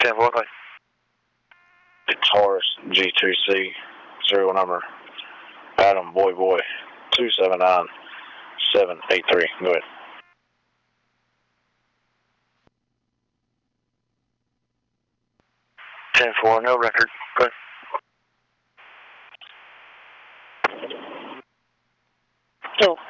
10-4, go ahead. It's Horace, G2C, serial number, Adam Boy 279783. Go ahead. 10-4, no record. Go ahead. So,